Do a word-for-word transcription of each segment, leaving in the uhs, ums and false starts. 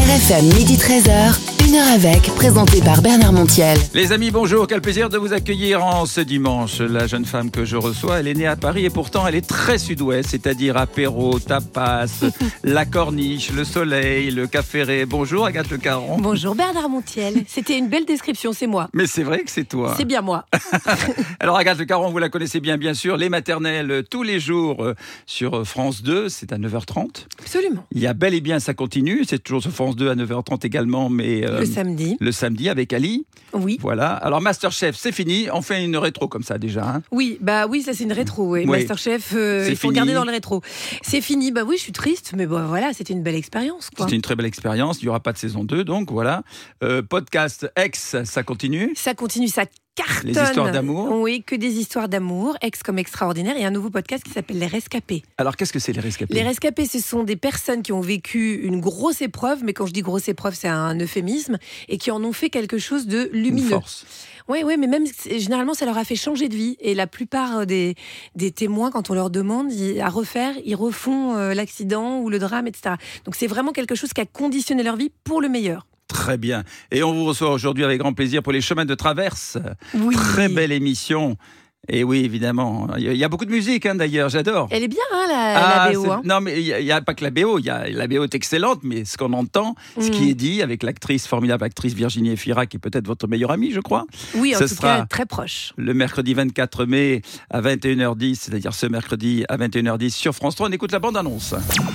F M midi treize heures, une heure avec, présenté par Bernard Montiel. Les amis, bonjour, quel plaisir de vous accueillir en ce dimanche. La jeune femme que je reçois, elle est née à Paris et pourtant elle est très sud-ouest, c'est-à-dire apéro, tapas, la corniche, le soleil, le café Ré. Bonjour Agathe Le Caron. Bonjour Bernard Montiel, c'était une belle description, c'est moi. Mais c'est vrai que c'est toi. C'est bien moi. Alors Agathe Le Caron, vous la connaissez bien bien sûr, les maternelles tous les jours euh, sur France deux, c'est à neuf heures trente. Absolument. Il y a bel et bien, ça continue, c'est toujours sur France deux à neuf heures trente également, mais... Euh, le samedi. Le samedi avec Ali. Oui. Voilà. Alors Masterchef, c'est fini. On fait une rétro comme ça déjà. Hein. Oui, bah oui, ça c'est une rétro. Oui. Oui. Masterchef, euh, il faut fini. regarder dans le rétro. C'est fini. Bah oui, je suis triste, mais bah, voilà, c'était une belle expérience. Quoi. C'était une très belle expérience. Il n'y aura pas de saison deux, donc voilà. Euh, podcast Ex, ça continue. Ça continue, ça cartonne. Les histoires d'amour. Oui, que des histoires d'amour. Ex comme extraordinaire. Et un nouveau podcast qui s'appelle Les Rescapés. Alors qu'est-ce que c'est les rescapés ? Les rescapés, ce sont des personnes qui ont vécu une grosse épreuve, mais quand je dis grosse épreuve, c'est un euphémisme, et qui en ont fait quelque chose de lumineux. Une force. Oui, oui, mais même généralement, ça leur a fait changer de vie. Et la plupart des, des témoins, quand on leur demande à refaire, ils refont euh, l'accident ou le drame, et cetera. Donc c'est vraiment quelque chose qui a conditionné leur vie pour le meilleur. Très bien. Et on vous reçoit aujourd'hui avec grand plaisir pour les chemins de traverse. Oui. Très belle émission. Et oui, évidemment. Il y a beaucoup de musique, hein, d'ailleurs, j'adore. Elle est bien, hein, la, ah, la B O. Hein. Non, mais il n'y a, a pas que la B O. Y a, la B O est excellente, mais ce qu'on entend, mmh. ce qui est dit avec l'actrice, formidable actrice Virginie Efira, qui est peut-être votre meilleure amie, je crois. Oui, en ce tout sera cas, très proche. Le mercredi vingt-quatre mai à vingt et une heures dix, c'est-à-dire ce mercredi à vingt et une heures dix sur France trois. On écoute la bande-annonce.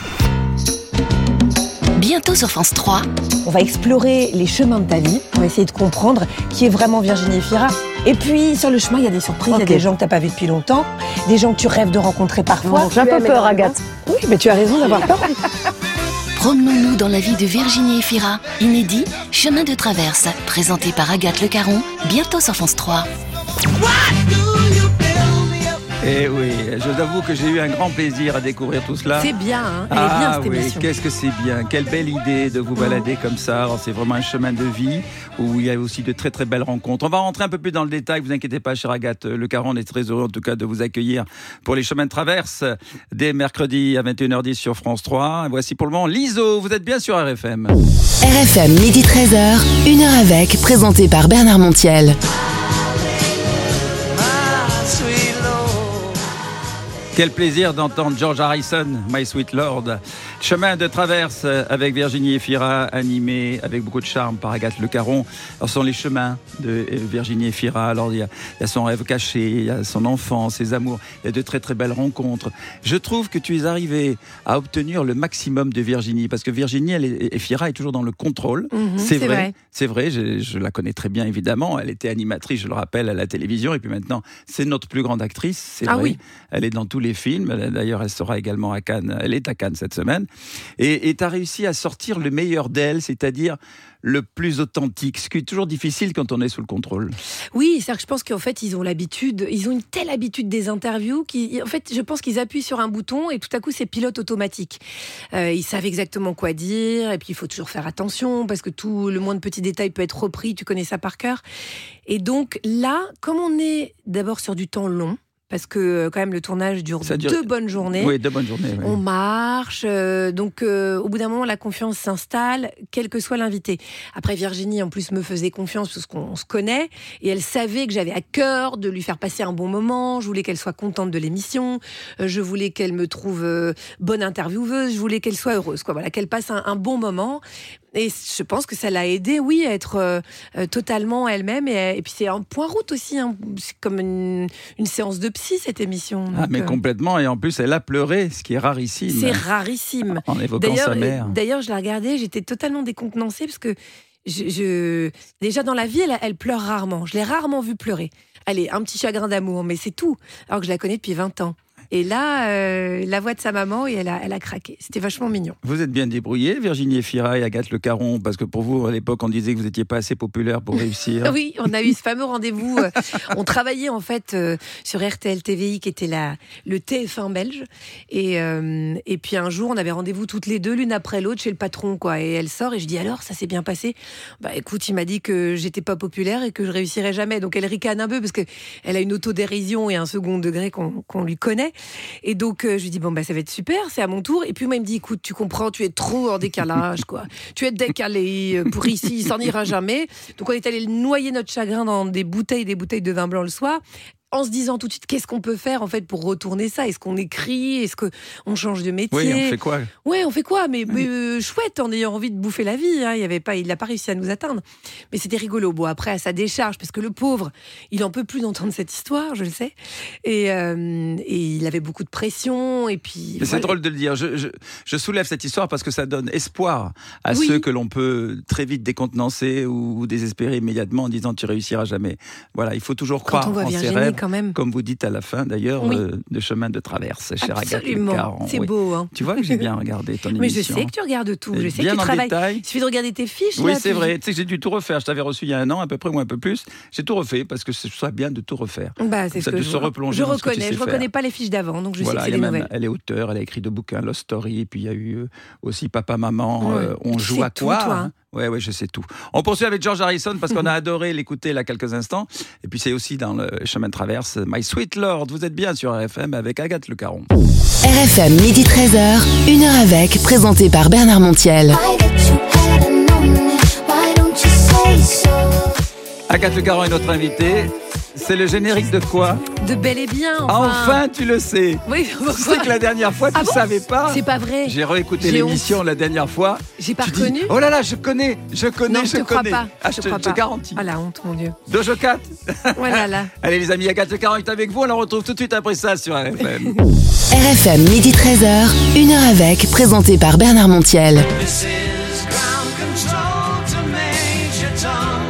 Bientôt sur France trois. On va explorer les chemins de ta vie. On va essayer de comprendre qui est vraiment Virginie Efira. Et puis, sur le chemin, il y a des surprises. Okay. Il y a des gens que tu n'as pas vus depuis longtemps. Des gens que tu rêves de rencontrer parfois. Non, j'ai un peu peur, Agathe. Oui, mais tu as raison d'avoir peur. Promenons-nous dans la vie de Virginie Efira. Inédit, chemin de traverse. Présenté par Agathe Le Caron. Bientôt sur France trois. Eh oui, je vous avoue que j'ai eu un grand plaisir à découvrir tout cela. C'est bien, hein. Elle ah, est bien cette oui, émission. Qu'est-ce que c'est bien. Quelle belle idée de vous balader comme ça. Alors, c'est vraiment un chemin de vie où il y a aussi de très très belles rencontres. On va rentrer un peu plus dans le détail, vous inquiétez pas, chère Agathe Le Caron, on est très heureux en tout cas de vous accueillir pour les chemins de traverse dès mercredi à vingt et une heures dix sur France trois. Voici pour le moment l'Iso, vous êtes bien sur R F M. R F M midi treize heures, une heure avec, présenté par Bernard Montiel. Quel plaisir d'entendre George Harrison, My Sweet Lord. Chemin de traverse avec Virginie Efira, animé avec beaucoup de charme par Agathe Le Caron. Alors, ce sont les chemins de Virginie Efira. Alors, il y a, il y a son rêve caché, il y a son enfance, ses amours. Il y a de très très belles rencontres. Je trouve que tu es arrivé à obtenir le maximum de Virginie, parce que Virginie elle est, Efira est toujours dans le contrôle. Mmh, c'est, c'est vrai, vrai. C'est vrai. Je, je la connais très bien évidemment. Elle était animatrice, je le rappelle, à la télévision, et puis maintenant, c'est notre plus grande actrice. C'est ah vrai. Oui. Elle est dans tous les films. D'ailleurs, elle sera également à Cannes. Elle est à Cannes cette semaine. Et tu as réussi à sortir le meilleur d'elle, c'est-à-dire le plus authentique, ce qui est toujours difficile quand on est sous le contrôle. Oui, c'est-à-dire que je pense qu'en fait, ils ont l'habitude, ils ont une telle habitude des interviews, qu'en fait, je pense qu'ils appuient sur un bouton et tout à coup, c'est pilote automatique. Euh, ils savent exactement quoi dire, et puis il faut toujours faire attention, parce que tout le moindre petit détail peut être repris, tu connais ça par cœur. Et donc là, comme on est d'abord sur du temps long, parce que quand même le tournage dure, dure deux bonnes journées. Oui, deux bonnes journées. Oui. On marche, euh, donc euh, au bout d'un moment la confiance s'installe, quel que soit l'invité. Après Virginie en plus me faisait confiance parce qu'on se connaît et elle savait que j'avais à cœur de lui faire passer un bon moment. Je voulais qu'elle soit contente de l'émission, euh, je voulais qu'elle me trouve euh, bonne intervieweuse, je voulais qu'elle soit heureuse, quoi. Voilà, qu'elle passe un, un bon moment. Et je pense que ça l'a aidée, oui, à être euh, euh, totalement elle-même. Et, et puis c'est un point route aussi, hein. C'est comme une, une séance de psy, cette émission. Donc, ah, mais euh... complètement. Et en plus, elle a pleuré, ce qui est rarissime. C'est rarissime. En évoquant d'ailleurs, sa mère. D'ailleurs, je la regardais, j'étais totalement décontenancée parce que je, je... déjà dans la vie, elle, elle pleure rarement. Je l'ai rarement vue pleurer. Allez, un petit chagrin d'amour, mais c'est tout. Alors que je la connais depuis vingt ans. Et là, euh, la voix de sa maman, et elle a, elle a craqué. C'était vachement mignon. Vous êtes bien débrouillés, Virginie Efira et Agathe Le Caron, parce que pour vous, à l'époque, on disait que vous n'étiez pas assez populaire pour réussir. Oui, on a eu ce fameux rendez-vous. On travaillait en fait euh, sur R T L T V I, qui était la, le T F un belge. Et, euh, et puis un jour, on avait rendez-vous toutes les deux, l'une après l'autre, chez le patron, quoi. Et elle sort, et je dis alors, ça s'est bien passé? Bah écoute, il m'a dit que j'étais pas populaire et que je réussirais jamais. Donc elle ricane un peu, parce qu'elle a une autodérision et un second degré qu'on, qu'on lui connaît. Et donc, euh, je lui dis, bon, bah, ça va être super, c'est à mon tour. Et puis, moi, il me dit, écoute, tu comprends, tu es trop en décalage, quoi. Tu es décalé pour ici, ça n'ira jamais. Donc, on est allé noyer notre chagrin dans des bouteilles, des bouteilles de vin blanc le soir, en se disant tout de suite, qu'est-ce qu'on peut faire en fait pour retourner ça ? Est-ce qu'on écrit ? Est-ce qu'on change de métier ? Oui, on fait quoi ? Ouais, on fait quoi ? Mais, mais euh, chouette, en ayant envie de bouffer la vie. Hein. Il y avait pas, il n'a pas réussi à nous atteindre. Mais c'était rigolo. Bon, après, à sa décharge, parce que le pauvre, il en peut plus d'entendre cette histoire, je le sais. Et, euh, et il avait beaucoup de pression. Et puis. Mais voilà. c'est drôle de le dire. Je, je, je soulève cette histoire parce que ça donne espoir à Oui. ceux que l'on peut très vite décontenancer ou, ou désespérer immédiatement en disant tu réussiras jamais. Voilà, il faut toujours croire Quand on voit en Virginie, ses rêves. quand même. Comme vous dites à la fin d'ailleurs Oui. euh, de Chemin de traverse, chère Agathe Absolument. Le Caron. C'est Oui. beau, hein. Tu vois que j'ai bien regardé ton Mais émission. je sais que tu regardes tout. Je sais Bien que tu en travailles. détail. Il suffit de regarder tes fiches. Oui, là, c'est tu- vrai. Tu sais que j'ai dû tout refaire. Je t'avais reçu il y a un an, à peu près, ou un peu plus. J'ai tout refait parce que ce soit bien de tout refaire. Bah, c'est Ça ce que de je, se replonger je dans ce que tu reconnais. sais Je faire. reconnais pas les fiches d'avant, donc je Voilà, sais que il c'est y a des même- nouvelles. elle est auteure, elle a écrit deux bouquins, Lost Story, et puis il y a eu euh, aussi Papa, Maman, Ouais. euh, On Tu joue sais à tout, quoi toi, hein. hein. Ouais, ouais, je sais tout. On poursuit avec George Harrison parce qu'on a adoré l'écouter là quelques instants. Et puis c'est aussi dans le Chemin de traverse, My Sweet Lord. Vous êtes bien sur R F M avec Agathe Le Caron. R F M midi treize heures, une heure avec, présenté par Bernard Montiel. Agathe Le Caron est notre invitée. C'est le générique de quoi ? De bel et bien. Enfin, Enfin, tu le sais. Oui, Tu sais que la dernière fois, tu Ah ne bon savais pas. c'est pas vrai. J'ai réécouté J'ai l'émission la dernière fois. J'ai pas Tu dis, reconnu. oh là là, je connais, je connais, Non, je je te crois connais. pas. Ah, Je je te te, crois je te pas. garantis. Ah la honte, mon Dieu. Dojo Cat. Voilà, là. Allez les amis, Agathe Le Caron est avec vous. On la retrouve tout de suite après ça sur R F M. R F M midi treize heures, une heure avec, présenté par Bernard Montiel. This is ground control to Major Tom.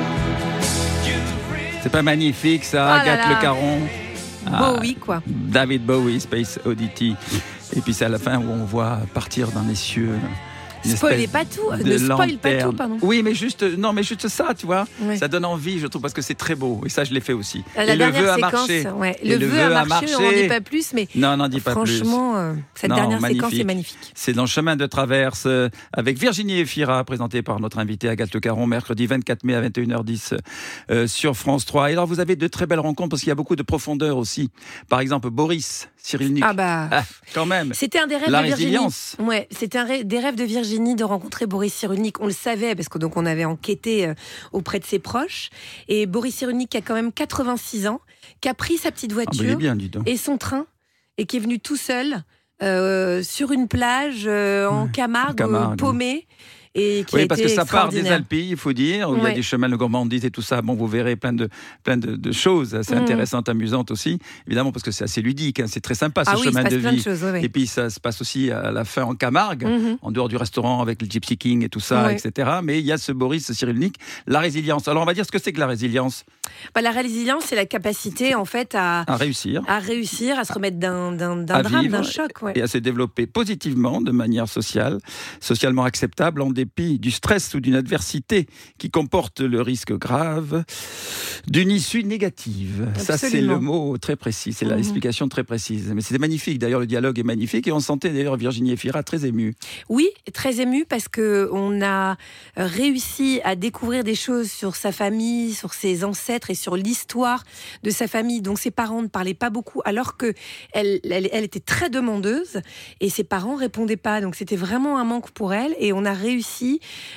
C'est pas magnifique ça, Oh là Agathe là. Le Caron. Ah, Bowie, quoi. David Bowie, Space Oddity. Et puis c'est à la fin où on voit partir dans les cieux. une Spoilez espèce pas tout. de Ne spoil pas lanterne. tout, pardon. Oui, mais juste, non, mais juste ça, tu vois. Ouais. Ça donne envie, je trouve, parce que c'est très beau. Et ça, je l'ai fait aussi. La Et le dernière vœu a séquence, marché. ouais. Et Le, vœu a marché, on n'en dit pas plus, mais Non, n'en dis pas plus. franchement, euh, cette Non, dernière magnifique. séquence est magnifique. C'est dans Chemin de traverse euh, avec Virginie Efira, présentée par notre invitée Agathe Le Caron, mercredi vingt-quatre mai à vingt et une heures dix euh, sur France trois. Et alors, vous avez de très belles rencontres parce qu'il y a beaucoup de profondeur aussi. Par exemple, Boris Cyrulnik. Ah bah. Ah, quand même. C'était un des rêves La de Virginie. résilience. Ouais, c'était un rêve- des rêves de Virginie de rencontrer Boris Cyrulnik. On le savait parce que donc on avait enquêté euh, auprès de ses proches. Et Boris Cyrulnik qui a quand même quatre-vingt-six ans, qui a pris sa petite Ah, bah, il voiture est bien, dis donc. et son train et qui est venu tout seul euh, sur une plage euh, en Camargue, en Camargue. euh, paumé. Et qui a Oui, parce que été ça part des extraordinaire. Alpilles, il faut dire, où il y a Ouais. des chemins de gourmandise et tout ça. Bon, vous verrez plein de, plein de, de choses assez Mhm. intéressantes, amusantes aussi. Évidemment, parce que c'est assez ludique, hein, c'est très sympa ce Ah oui, il se chemin passe de plein de vie. choses. ouais, ouais. Et puis ça se passe aussi à la fin en Camargue, Mhm. en dehors du restaurant avec le Gypsy King et tout ça, Ouais. et cetera. Mais il y a ce Boris Cyrulnik, la résilience. Alors on va dire ce que c'est que la résilience, Bah, la résilience, c'est la capacité en fait à, à réussir. à réussir, à se remettre d'un, d'un, d'un À drame, vivre d'un choc. Ouais. Et à se développer positivement, de manière sociale, socialement acceptable, en dépit du stress ou d'une adversité qui comporte le risque grave d'une issue négative. Ça, c'est Absolument. le mot très précis, c'est Mhm. l'explication très précise. Mais c'était magnifique, d'ailleurs, le dialogue est magnifique, et on sentait d'ailleurs Virginie Efira très émue. Oui, très émue parce que on a réussi à découvrir des choses sur sa famille, sur ses ancêtres et sur l'histoire de sa famille. Donc ses parents ne parlaient pas beaucoup, alors que elle, elle, elle était très demandeuse et ses parents répondaient pas. Donc c'était vraiment un manque pour elle et on a réussi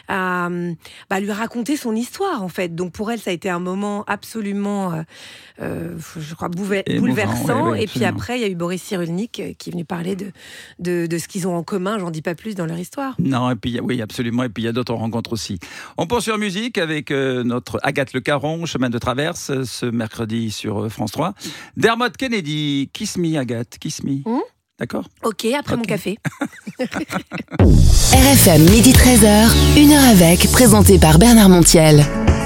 à bah, lui raconter son histoire en fait. Donc pour elle, ça a été un moment absolument, euh, euh, je crois, bouve- Émouvant, bouleversant. ouais, ouais, et puis absolument. après, il y a eu Boris Cyrulnik euh, qui est venu parler de, de, de ce qu'ils ont en commun. J'en dis pas plus dans leur histoire. Non, et puis il y a- oui, absolument, et puis il y a d'autres rencontres aussi. On poursuit en musique avec euh, notre Agathe Le Caron, Chemin de traverse, euh, ce mercredi sur euh, France trois. Dermot Kennedy, Kiss Me, Agathe, Kiss Me. Mmh. D'accord ? Ok, après Ok. mon café. R F M midi treize heures, une heure avec, présenté par Bernard Montiel.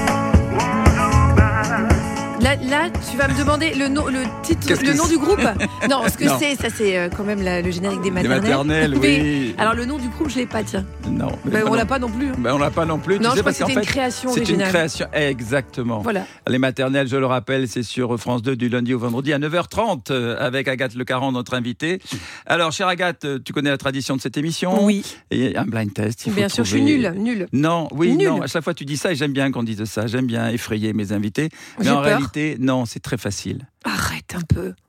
Là, là, tu vas me demander le nom, le titre, Qu'est-ce le que nom c'est du groupe. Non, ce que Non. c'est, ça c'est euh, quand même la- le générique des Des maternelles. maternelles, Mais, oui. alors le nom du groupe, je l'ai pas, tiens. Non. mais Ben, pas on non- l'a pas non plus. hein. Ben, on l'a pas non plus. tu Non, sais, je crois parce que c'était qu'en une fait, création c'est une originale. création, exactement. Voilà. Les maternelles, je le rappelle, c'est sur France deux du lundi au vendredi à neuf heures trente euh, avec Agathe Le Caron, notre invitée. Alors, chère Agathe, euh, tu connais la tradition de cette émission ? Oui, Et un blind test. Il faut bien sûr, je suis trouver- nulle, nulle. Non, oui, Nulle. non. À chaque fois, tu dis ça et j'aime bien qu'on dise ça. J'aime bien effrayer mes invités. Mais J'ai en peur. réalité, non, c'est très facile. Arrête un peu.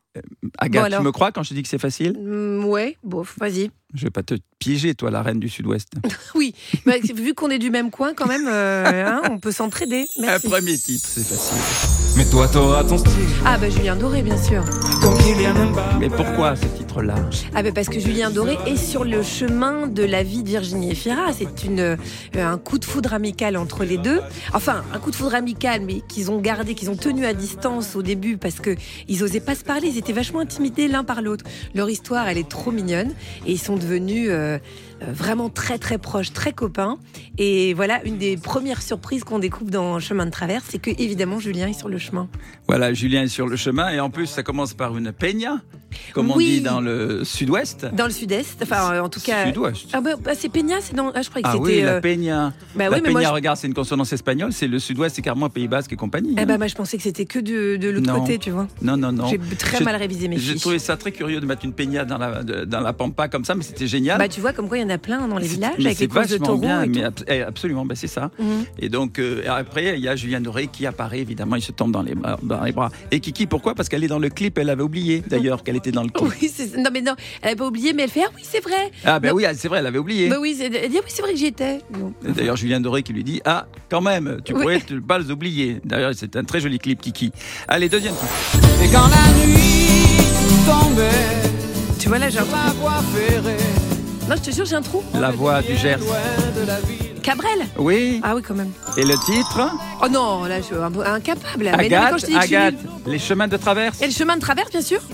Agathe, Bon, alors. tu me crois quand je te dis que c'est facile? Mm, ouais, bon, vas-y. Je vais pas te piéger, toi, la reine du Sud-Ouest. Oui, bah, vu qu'on est du même coin, quand même, euh, hein, on peut s'entraider. Un Merci. premier titre, c'est facile. Mais toi t'auras ton style. Ah, bah Julien Doré, bien sûr. Comme Kylian Mbappé. Mais pourquoi ce titre-là? Ah, bah parce que Julien Doré est sur le chemin de la vie de Virginie Efira. C'est une, euh, un coup de foudre amical entre les deux. Enfin, un coup de foudre amical, mais qu'ils ont gardé, qu'ils ont tenu à distance au début parce qu'ils n'osaient pas se parler. Ils étaient vachement intimidés l'un par l'autre. Leur histoire, elle est trop mignonne. Et ils sont devenus euh, euh, vraiment très, très proches, très copains. Et voilà, une des premières surprises qu'on découvre dans Chemin de Traverse, c'est que, évidemment, Julien est sur le chemin. Voilà, Julien est sur le chemin et en plus, ça commence par une peña, comme on Oui. dit dans le Sud-Ouest. Dans le sud-est, enfin, euh, en tout cas. Sud-Ouest. Ah, bah, bah, c'est Peña, c'est dans. Ah, je croyais que Ah c'était. oui, la euh, peña. Bah la oui, mais peña, moi, je- regarde, c'est une consonance espagnole, c'est le Sud-Ouest, c'est carrément Pays Basque et compagnie. Eh hein. ben, moi, je pensais que c'était que de, de l'autre Non. côté, tu vois. Non, non, non. J'ai très J'ai- mal révisé mes J'ai fiches. trouvé ça très curieux de mettre une peña dans la, de- dans la pampa comme ça, mais c'était génial. Bah, tu vois, comme quoi il y en a plein dans les C'est- villages mais avec les c'est courses de vachement taureaux. bien, et mais tout. ab- eh, absolument, ben c'est ça. Mhm. Et donc euh, après, il y a Julien Doré qui apparaît, évidemment, il se tombe dans les, bras- dans les bras. Et Kiki, pourquoi? Parce qu'elle est dans le clip, elle avait oublié d'ailleurs qu'elle était dans le clip. Oui, c'est- non, mais non, elle n'avait pas oublié, mais elle fait ah oui, c'est vrai. Ah ben Non. oui, c'est vrai, elle avait oublié. Bah oui, c'est- elle dit ah oui, c'est vrai que j'y étais. Bon. Et D'ailleurs, Julien Doré qui lui dit ah quand même, tu Oui. pourrais te pas les oublier. D'ailleurs, c'est un très joli clip, Kiki. Allez, deuxième titre. Et quand la nuit tombait, Tu vois là, j'ai un trou. la voie ferrée, Non, je te jure, j'ai un trou. La voix du Gers. loin de la ville. Cabrel. Oui. Ah oui, quand même. Et le titre? Oh non, là, je suis un peu incapable. Mais non, mais quand Agathe, je te dis que je suis Agathe, nulle. les chemins de traverse. Et le chemin de traverse, bien sûr.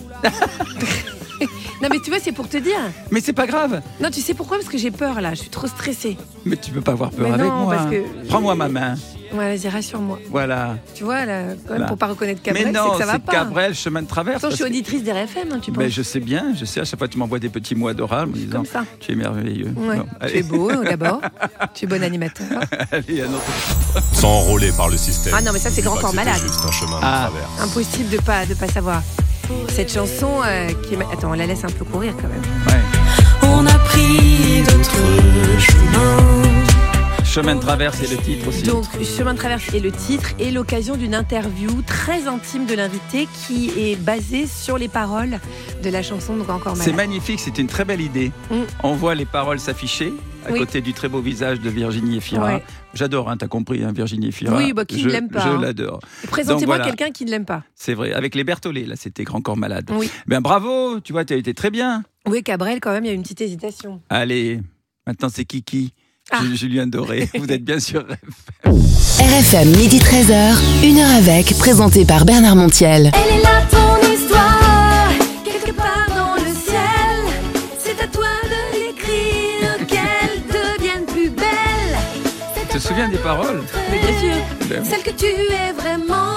Non, mais tu vois, c'est pour te dire. Mais c'est pas grave. Non, tu sais pourquoi? Parce que j'ai peur là, je suis trop stressée. Mais tu peux pas avoir peur Mais avec non, moi. parce que- Prends-moi ma main. Ouais, vas-y, rassure-moi. Voilà. Tu vois, là, quand même, Là. pour pas reconnaître Cabrel, Mais c'est non, que ça va c'est pas. Cabrel, chemin de traverse. Attends, je suis parce que- auditrice des R F M, hein, tu penses. Mais je sais bien, je sais, à chaque fois tu m'envoies des petits mots adorables en me disant Comme ça. tu es merveilleux. Ouais. Bon, Tu allez, es beau, euh, d'abord. Tu es bon animateur. allez, un autre. Sont enrôlés par le système. Ah non, mais ça, c'est N'oublie Grand pas Corps que c'était Malade. juste un chemin Ah. de traverse. Impossible de pas, de pas savoir. Cette chanson euh, qui est... ma- Attends, on la laisse un peu courir quand même. Ouais. On a pris d'autres chemins. Chemin de traverse et le titre aussi. Donc, Chemin de traverse est le titre et l'occasion d'une interview très intime de l'invité qui est basée sur les paroles de la chanson de Grand Corps C'est Malade. magnifique, c'est une très belle idée. Mm. On voit les paroles s'afficher à Oui. côté du très beau visage de Virginie Efira. Ouais. J'adore, hein, t'as compris, hein, Virginie Efira. Oui, bah, qui ne je, l'aime pas, Je hein. l'adore. Présentez-moi Donc, voilà. quelqu'un qui ne l'aime pas. C'est vrai, avec les Berthollet, là, c'était Grand Corps Malade. Oui. Ben bravo, tu vois, tu as été très bien. Oui, Cabrel, quand même, il y a une petite hésitation. Allez, maintenant c'est Kiki. Ah. Ju- Julien Doré, vous êtes bien sûr. R F M, midi treize heures, une heure avec, présenté par Bernard Montiel. Elle est là ton histoire, quelque part dans le ciel. C'est à toi de l'écrire, qu'elle devienne plus belle. Tu te souviens des paroles? Mais bien sûr. Ben, Celle que tu es vraiment.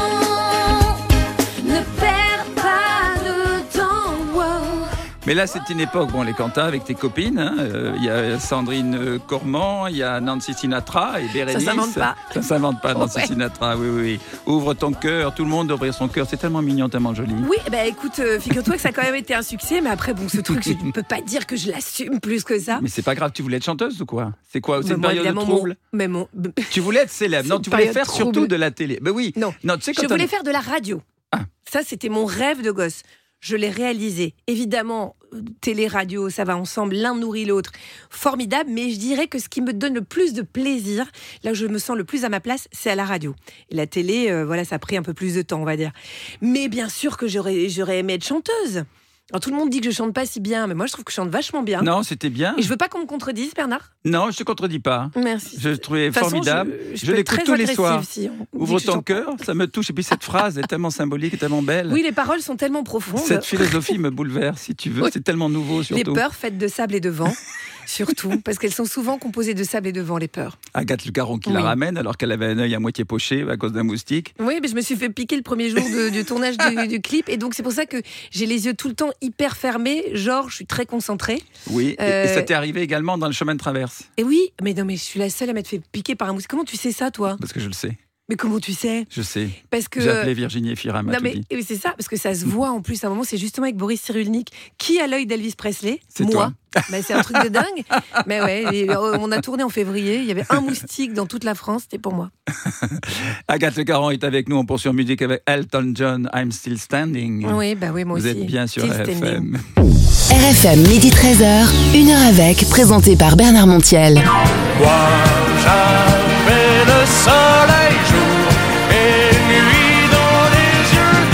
Ne perds pas de temps. Wow. Mais là, c'est une époque, bon, les cantins avec tes copines. hein, euh, Il y a Sandrine euh, Cormand, il y a Nancy Sinatra et Bérénice. s'invente pas. Ça s'invente pas, Nancy Ouais. Sinatra, oui, oui, oui. Ouvre ton cœur, tout le monde doit ouvrir son cœur. C'est tellement mignon, tellement joli. Oui, bah écoute, euh, figure-toi que ça a quand même été un succès, mais après, bon, ce truc, je ne peux pas dire que je l'assume plus que ça. Mais c'est pas grave, tu voulais être chanteuse ou quoi? C'est quoi? C'est Mais une moi, période de évidemment, trouble? mon- mais mon... Tu voulais être célèbre? C'est Non, une tu voulais période faire trouble. surtout de la télé. Ben oui. Non. Non, tu sais quand Je on- voulais faire de la radio. Ah. Ça, c'était mon rêve de gosse. Je l'ai réalisé. Évidemment, euh, télé, radio, ça va ensemble, l'un nourrit l'autre. Formidable, mais je dirais que ce qui me donne le plus de plaisir, là où je me sens le plus à ma place, c'est à la radio. Et la télé, euh, voilà, ça a pris un peu plus de temps, on va dire. Mais bien sûr que j'aurais, j'aurais aimé être chanteuse. Alors, tout le monde dit que je chante pas si bien, mais moi, je trouve que je chante vachement bien. Non, c'était bien. Et je veux pas qu'on me contredise, Bernard. Non, je te contredis pas. Merci. Je le trouvais De toute façon, formidable. je, je Je peux être l'écoute très tous les agressive soirs. si on dit Ouvre que je ton chante pas. cœur, ça me touche. Et puis cette phrase est tellement symbolique et tellement belle. Oui, les paroles sont tellement profondes. Cette philosophie me bouleverse, si tu veux. Oui. C'est tellement nouveau, Les surtout. peurs faites de sable et de vent, surtout, parce qu'elles sont souvent composées de sable et de vent, les peurs. Agathe Le Caron qui la Oui. ramène alors qu'elle avait un œil à moitié poché à cause d'un moustique. Oui, mais je me suis fait piquer le premier jour de- du tournage du, du clip, et donc c'est pour ça que j'ai les yeux tout le temps hyper fermés, genre je suis très concentrée. Oui, et- et, Euh, ça t'est arrivé également dans le chemin de traverse. Et oui, mais non, mais je suis la seule à m'être fait piquer par un moustique. Comment tu sais ça, toi? Parce que je le sais. Mais comment tu sais? Je sais. Parce que. J'ai appelé Virginie Efira, elle m'a Non, tout mais dit. oui, c'est ça, parce que ça se voit en plus à un moment, c'est justement avec Boris Cyrulnik. Qui a l'œil d'Elvis Presley? C'est Moi. toi. Bah, c'est un truc de dingue. Mais ouais, et, euh, on a tourné en février, il y avait un moustique dans toute la France, c'était pour moi. Agathe Le Caron est avec nous, on poursuit en musique avec Elton John, I'm Still Standing. Oui, bah oui, moi Vous aussi. êtes bien sur Still R F standing. M. R F M, midi treize heures, une heure avec, présenté par Bernard Montiel. Moi, j'avais le soleil jour et nuit dans les yeux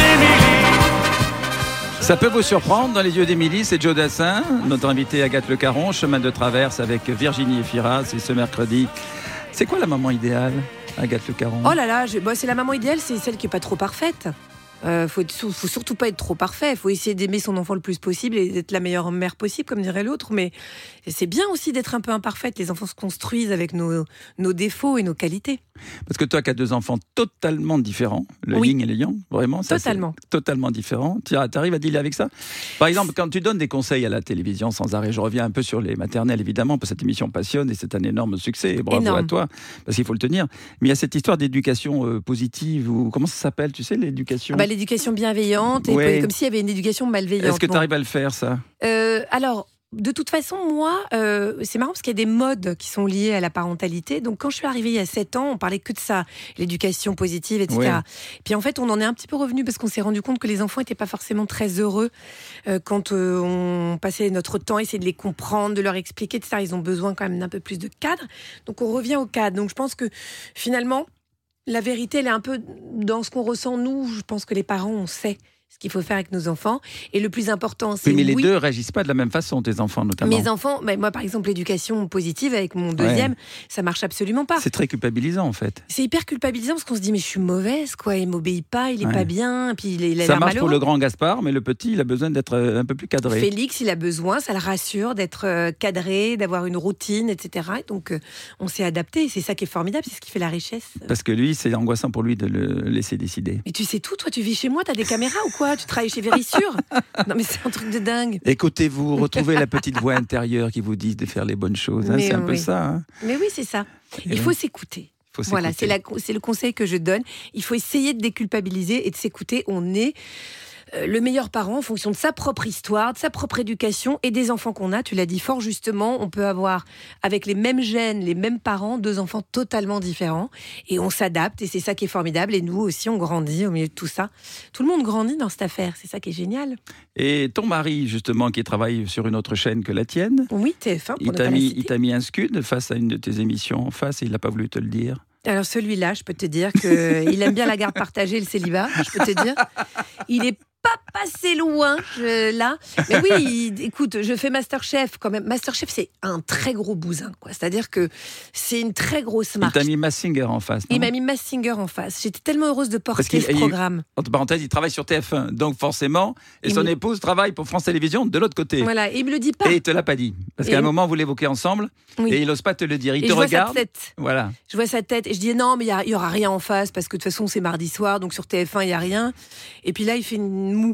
d'Émilie. Ça peut vous surprendre, dans les yeux d'Émilie, c'est Joe Dassin, notre invité Agathe Le Caron, chemin de traverse avec Virginie Efira, c'est ce mercredi. C'est quoi la maman idéale, Agathe Le Caron? Oh là là, je- bah, c'est la maman idéale, c'est celle qui est pas trop parfaite. Euh, faut, être- faut surtout pas être trop parfait. Faut essayer d'aimer son enfant le plus possible et d'être la meilleure mère possible, comme dirait l'autre. Mais c'est bien aussi d'être un peu imparfaite. Les enfants se construisent avec nos, nos défauts et nos qualités. Parce que toi qui as deux enfants totalement différents, le Oui. yin et le yang, vraiment, ça, c'est Totalement. totalement différent. Tu arrives à dealer avec ça? Par exemple, quand tu donnes des conseils à la télévision sans arrêt, je reviens un peu sur les maternelles évidemment, parce que cette émission passionne et c'est un énorme succès, et bravo Énorme. à toi, parce qu'il faut le tenir. Mais il y a cette histoire d'éducation euh, positive, ou comment ça s'appelle, tu sais, l'éducation? Ah bah, l'éducation bienveillante, et Ouais. comme s'il y avait une éducation malveillante. Est-ce que Bon. tu arrives à le faire, ça? Euh, alors, de toute façon, moi, euh, c'est marrant parce qu'il y a des modes qui sont liés à la parentalité. Donc, quand je suis arrivée il y a sept ans, on parlait que de ça, l'éducation positive, et cetera. Ouais. Puis en fait, on en est un petit peu revenu parce qu'on s'est rendu compte que les enfants n'étaient pas forcément très heureux euh, quand euh, on passait notre temps à essayer de les comprendre, de leur expliquer, et cetera. Ils ont besoin quand même d'un peu plus de cadre. Donc, on revient au cadre. Donc, je pense que finalement, la vérité, elle est un peu dans ce qu'on ressent, nous. Je pense que les parents, on sait ce qu'il faut faire avec nos enfants. Et le plus important, c'est Oui, mais les oui, deux réagissent pas de la même façon, tes enfants notamment. mes enfants, bah, moi par exemple, l'éducation positive avec mon deuxième, ça marche absolument pas. C'est très culpabilisant en fait. C'est hyper culpabilisant parce qu'on se dit, mais je suis mauvaise, quoi. Il m'obéit pas, il est Ouais. pas bien, puis il, est- il a Ça l'air marche pour malheureux. le grand Gaspard, mais le petit, il a besoin d'être euh, un peu plus cadré. Félix, il a besoin, ça le rassure, d'être euh, cadré, d'avoir une routine, et cetera. Et donc, euh, on s'est adapté. Et c'est ça qui est formidable, c'est ce qui fait la richesse. Parce que lui, c'est angoissant pour lui de le laisser décider. Mais tu sais tout, toi, tu vis chez moi, t'as des caméras ou quoi? Tu travailles chez Vérissure? Non, mais c'est un truc de dingue. Écoutez-vous, retrouvez la petite voix intérieure qui vous dit de faire les bonnes choses. hein, Mais c'est un peu oui. ça. hein. Mais oui, c'est ça. Et Il faut s'écouter. faut Voilà, c'est, s'écouter. la- c'est le conseil que je donne. Il faut essayer de déculpabiliser et de s'écouter. On est euh, le meilleur parent en fonction de sa propre histoire, de sa propre éducation et des enfants qu'on a. Tu l'as dit fort justement, on peut avoir avec les mêmes gènes, les mêmes parents, deux enfants totalement différents. Et on s'adapte et c'est ça qui est formidable. Et nous aussi, on grandit au milieu de tout ça. Tout le monde grandit dans cette affaire. C'est ça qui est génial. Et ton mari, justement, qui travaille sur une autre chaîne que la tienne, Oui, T F un, pour il ne t'a, pas la mis, citer. il t'a mis un scud face à une de tes émissions en face et il n'a pas voulu te le dire. Alors celui-là, je peux te dire qu'il aime bien la garde partagée, le célibat, je peux te dire. Il est pas passé loin, je- là. Mais oui, il- écoute, je fais Masterchef quand même. Masterchef, c'est un très gros bousin, quoi. C'est-à-dire que c'est une très grosse Il marque. t'a mis Massinger en face. Il non m'a mis Mass Singer en face. J'étais tellement heureuse de Parce porter qu'il ce y a eu- programme. Entre parenthèses, il travaille sur T F un. Donc forcément, et Il son me- épouse travaille pour France Télévisions de l'autre côté. Voilà, et il me le dit pas. Et il te l'a pas dit. Parce Et qu'à un il- moment, vous l'évoquez ensemble Oui. et il n'ose pas te le dire. Il Et te je vois sa regarde. tête. Voilà. Je vois sa tête et je dis non, mais il n'y aura rien en face parce que de toute façon, c'est mardi soir, donc sur T F un, il n'y a rien. Et puis là, il fait une moue.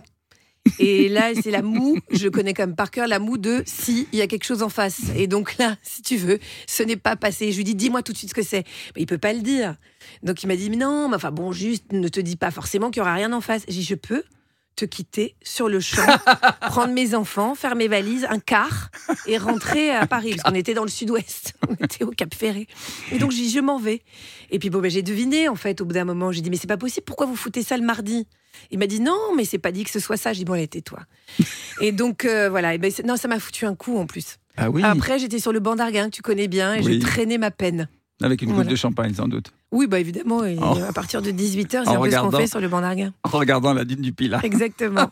Et là, c'est la moue, je connais quand même par cœur la moue de si, il y a quelque chose en face. Et donc là, si tu veux, ce n'est pas passé. Je lui dis, dis-moi tout de suite ce que c'est. Mais il peut pas le dire. Donc il m'a dit, mais non, mais enfin bon, juste ne te dis pas forcément qu'il y aura rien en face. J'ai dit, je peux te quitter sur le champ, prendre mes enfants, faire mes valises, un quart, et rentrer à Paris. Parce qu'on était dans le sud-ouest, on était au Cap Ferré. Et donc j'ai dit, je m'en vais. Et puis bon, ben, j'ai deviné en fait au bout d'un moment. J'ai dit, mais c'est pas possible, pourquoi vous foutez ça le mardi? Il m'a dit, non, mais c'est pas dit que ce soit ça. J'ai dit, bon, allez, tais-toi. Et donc euh, voilà, et ben, c'est- non, ça m'a foutu un coup en plus. Ah oui. Après, j'étais sur le banc d'Arguin, que tu connais bien, et Oui. je traînais ma peine. Avec une Voilà. goutte de champagne, sans doute. Oui, bah évidemment, et En- à partir de dix-huit heures, en c'est un peu ce qu'on regardant. fait sur le banc d'Arguin. En regardant la dune du Pilat. Exactement.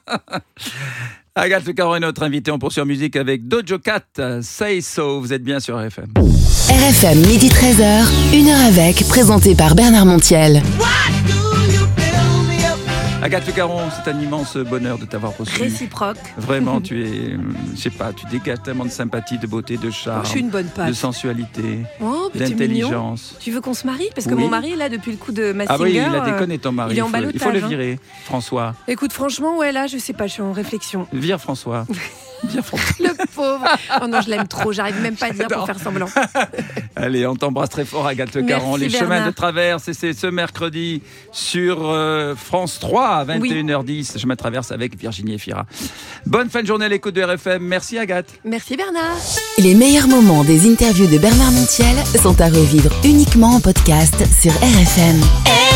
Agathe Le Caron est notre invité. On poursuit en musique avec Dojo Cat, Say So. Vous êtes bien sur R F M. R F M, midi treize heures, une heure avec, présenté par Bernard Montiel. Agathe Le Caron, c'est un immense bonheur de t'avoir reçu. Réciproque. Vraiment, tu es, euh, je sais pas, tu dégages tellement de sympathie, de beauté, de charme, Je suis une bonne de patte. sensualité, Oh, petit mignon. d'intelligence. Tu veux qu'on se marie? Parce que Oui. mon mari, là, depuis le coup de Massinger... Ah oui, il a euh, déconné ton mari. il est en faut, il faut ballottage, le hein. virer, François. Écoute, franchement, ouais, là, je sais pas, je suis en réflexion. Vire François. Bien fort. Le pauvre. Oh non, je l'aime trop. J'arrive même pas à dire Non. pour faire semblant. Allez, on t'embrasse très fort, Agathe Le Caron. Merci, Les chemins Bernard. de traverse, et c'est ce mercredi sur euh, France trois à vingt et une heures dix. Chemin de traverse avec Virginie Efira. Bonne fin de journée à l'écoute de R F M. Merci, Agathe. Merci Bernard. Les meilleurs moments des interviews de Bernard Montiel sont à revivre uniquement en podcast sur R F M.